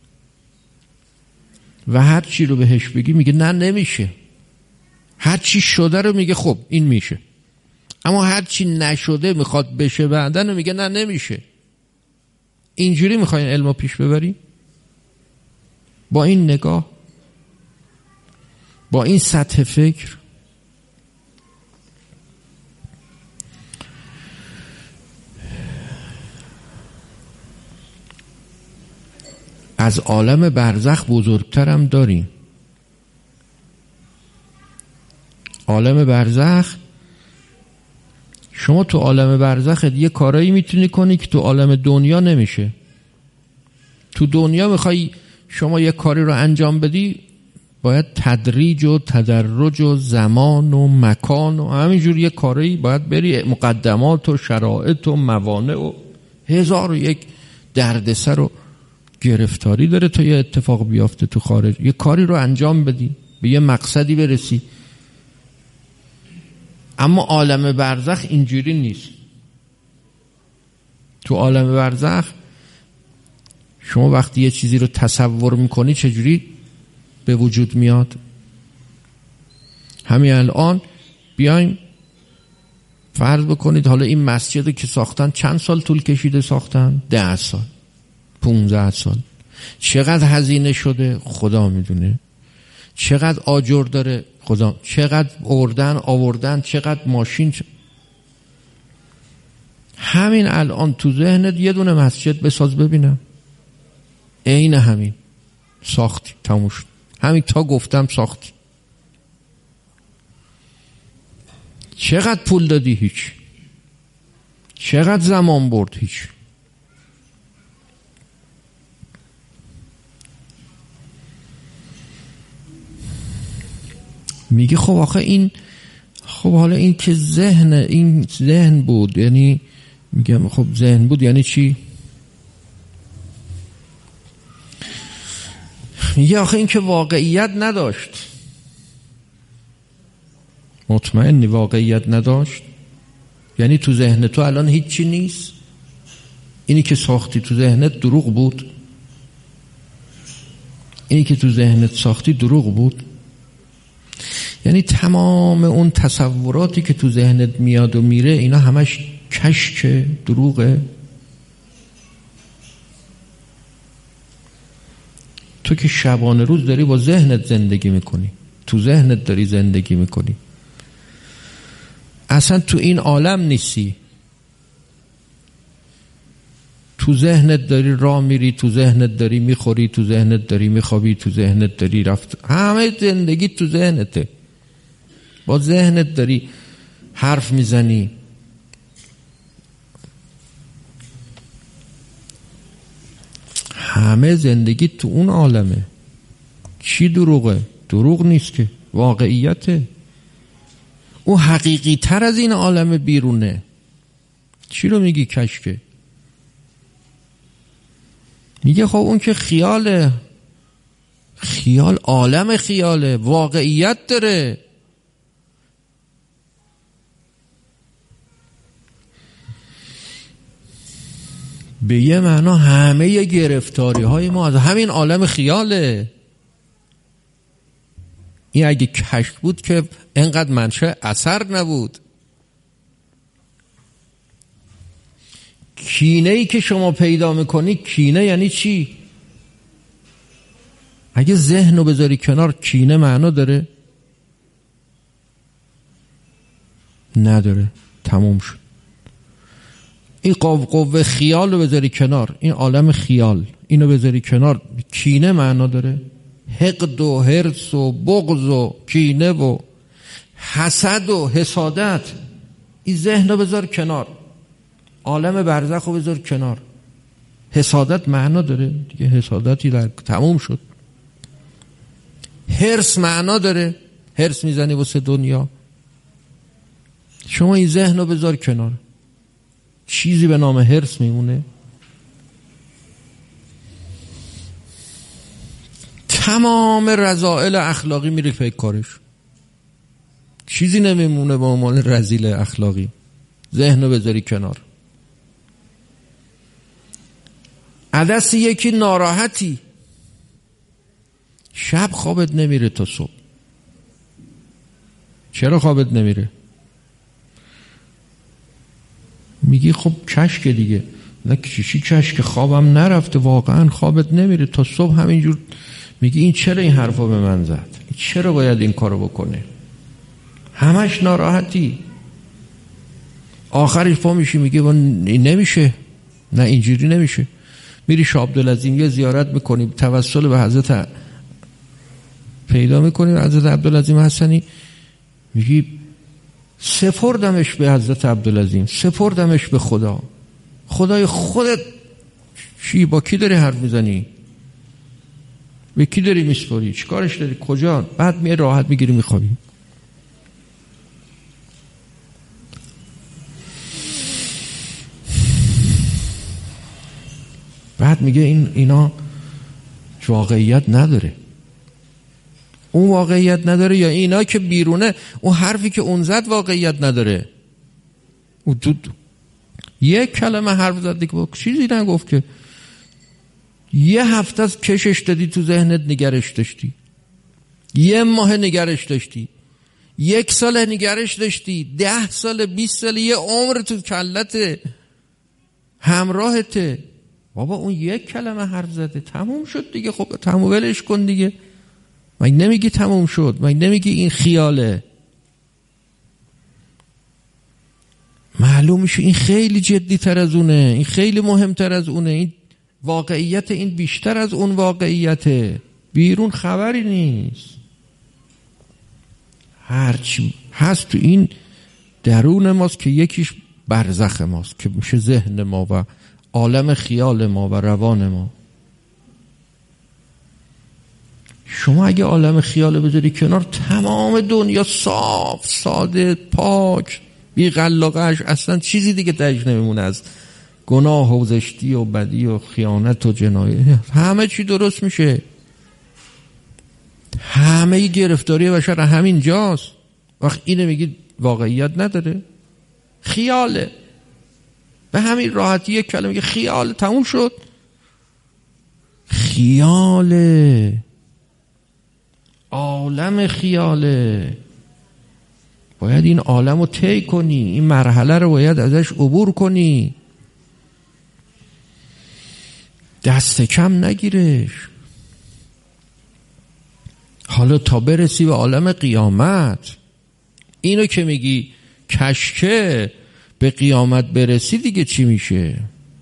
و هر چی رو بهش بگی میگه نه نمیشه، هر چی شده رو میگه خب این میشه، اما هر چی نشده میخواد بشه بعدن رو میگه نه نمیشه. اینجوری میخواین علمو پیش ببری؟ با این نگاه، با این سطح فکر؟ از عالم برزخ بزرگترم داریم. عالم برزخ، شما تو عالم برزخ یه کارایی میتونی کنی که تو عالم دنیا نمیشه. تو دنیا میخوای شما یه کاری رو انجام بدی، باید تدریج و تدرج و زمان و مکان و همینجور یه کاری باید بری، مقدمات و شرایط و موانع و هزار و یک دردسر و گرفتاری داره تا یه اتفاق بیافته تو خارج. یه کاری رو انجام بدی، به یه مقصدی برسی. اما عالم برزخ اینجوری نیست. تو عالم برزخ شما وقتی یه چیزی رو تصور میکنی چجوری به وجود میاد؟ همین الان بیاین فرض بکنید حالا این مسجد که ساختن چند سال طول کشیده ساختن؟ ده سال، پونزده سال. چقدر هزینه شده خدا میدونه، چقدر آجر داره خدا، چقدر آوردن آوردن چقدر ماشین. همین الان تو ذهنت یه دونه مسجد بساز ببینم، عین همین ساختی، تموم شد. همین تا گفتم ساختی. چقدر پول دادی؟ هیچ. چقدر زمان برد؟ هیچ. میگه خب آخه این، خب حالا این که ذهن، این ذهن بود، یعنی میگم خب ذهن بود یعنی چی؟ میگه آخه این که واقعیت نداشت. مطمئنی واقعیت نداشت؟ یعنی تو ذهن تو الان هیچی نیست؟ اینی که ساختی تو ذهنت دروغ بود؟ اینی که تو ذهنت ساختی دروغ بود؟ یعنی تمام اون تصوراتی که تو ذهنت میاد و میره اینا همش کشک دروغه؟ تو که شبانه روز داری با ذهنت زندگی میکنی، تو ذهنت داری زندگی میکنی، اصلا تو این عالم نیستی، تو ذهنت داری راه میری، تو ذهنت داری میخوری، تو ذهنت داری میخوابی، تو ذهنت داری رفت، همه زندگی تو ذهنته، با ذهنت داری حرف میزنی. همه زندگی تو اون عالمه. چی دروغه؟ دروغ نیست که، واقعیته. او حقیقی تر از این عالم بیرونه. چی رو میگی کشکه؟ میگه خب اون که خیاله، خیال عالم خیاله، واقعیت داره. به یه معنا همه گرفتاری های ما از همین عالم خیاله. این اگه کشف بود که انقدر منشأ اثر نبود. کینه ای که شما پیدا میکنی، کینه یعنی چی؟ اگه ذهن رو بذاری کنار، کینه معنا داره؟ نداره، تموم شد. این قوه خیال رو بذاری کنار، این عالم خیال، اینو بذاری کنار، کینه معنا داره؟ حقد و حرص و بغض و کینه و حسد و حسادت، این ذهن رو بذار کنار، عالم برزخ رو بذار کنار. حسادت معنا داره؟ دیگه حسادتی در تموم شد. حرص معنا داره؟ حرص میزنی واسه دنیا. شما این ذهن رو بذار کنار، چیزی به نام حرص میمونه؟ تمام رذائل اخلاقی میره پی کارش، چیزی نمیمونه به عنوان رذیل اخلاقی. ذهن رو بذاری کنار. عدس یکی ناراحتی، شب خوابت نمیره تا صبح. چرا خوابت نمیره؟ میگی خب کشک دیگه. نه چی کشک؟ خوابم نرفته، واقعا خوابت نمیره تا صبح همینجور. میگی این چرا این حرفا به من زد؟ چرا باید این کارو بکنه؟ همش ناراحتی. آخرش پا میشی میگه نمیشه، نه اینجوری نمیشه. میری شاه عبدالعظیم یه زیارت میکنی، توسل به حضرت پیدا میکنی، حضرت عبدالعظیم حسنی، میگی سپردمش به حضرت عبدالعظیم، سپردمش به خدا. خدای خودت چی؟ با کی داری حرف میزنی؟ به کی داری میسپاری؟ چی کارش داری؟ کجا؟ بعد می راحت میگیری میخوابی. بعد میگه این اینا واقعیت نداره. اون واقعیت نداره یا اینا که بیرونه، اون حرفی که اون زد واقعیت نداره. او دو یک کلمه حرف زد دیگه، چیزی نگفت که. یه هفته از کشش دادی تو ذهنت، نگرش داشتی، یه ماه نگرش داشتی، یک سال نگرش داشتی، ده سال، بیست سال، یه عمر تو کلته، همراهته. بابا اون یک کلمه حرف زده، تموم شد دیگه. خب تموم، ولش کن دیگه. من نمیگی تموم شد، من نمیگی این خیاله. معلوم میشه این خیلی جدی تر از اونه، این خیلی مهمتر از اونه، این واقعیت این بیشتر از اون واقعیته. بیرون خبری نیست. هرچی هست تو این درون ماست که یکیش برزخ ماست که میشه ذهن ما و عالم خیال ما و روان ما. شما اگه عالم خیال بذاری کنار، تمام دنیا صاف، ساده، پاک، بی غلاقش، اصلا چیزی دیگه درش نمیمونه از گناه و زشتی و بدی و خیانت و جنایت. همه چی درست میشه. همه گرفتاری بشر همین جاست. وقت اینه میگید واقعیت نداره، خیاله. به همین راحتی یک کلمه میگه خیال، تموم شد. خیاله، عالم خیاله. باید این عالم رو طی کنی، این مرحله رو باید ازش عبور کنی، دست کم نگیرش. حالا تا برسی به عالم قیامت، اینو که میگی کشکه به قیامت برسی دیگه چی میشه؟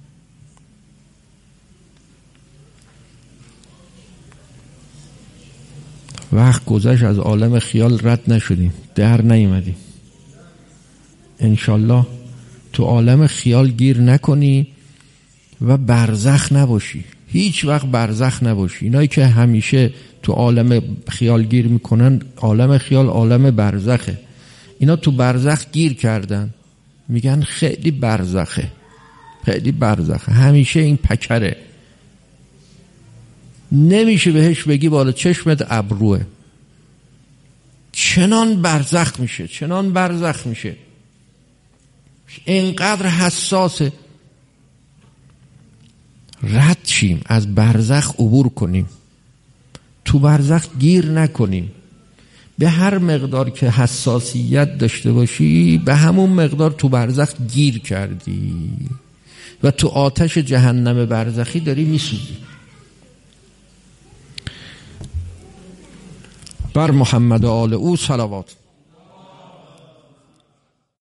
وقت گذشت از عالم خیال رد نشدیم، در نیومدیم. انشالله تو عالم خیال گیر نکنی و برزخ نباشی، هیچ وقت برزخ نباشی. اینایی که همیشه تو عالم خیال گیر میکنن، عالم خیال عالم برزخه. اینا تو برزخ گیر کردن، میگن خیلی برزخه، خیلی برزخه، همیشه این پکره، نمیشه بهش بگی بالا چشمت ابروه. چنان برزخ میشه، چنان برزخ میشه، اینقدر حساسه. رد شیم، از برزخ عبور کنیم، تو برزخ گیر نکنیم. به هر مقدار که حساسیت داشته باشی، به همون مقدار تو برزخ گیر کردی و تو آتش جهنم برزخی داری میسوزی. بر محمد و آل او صلوات.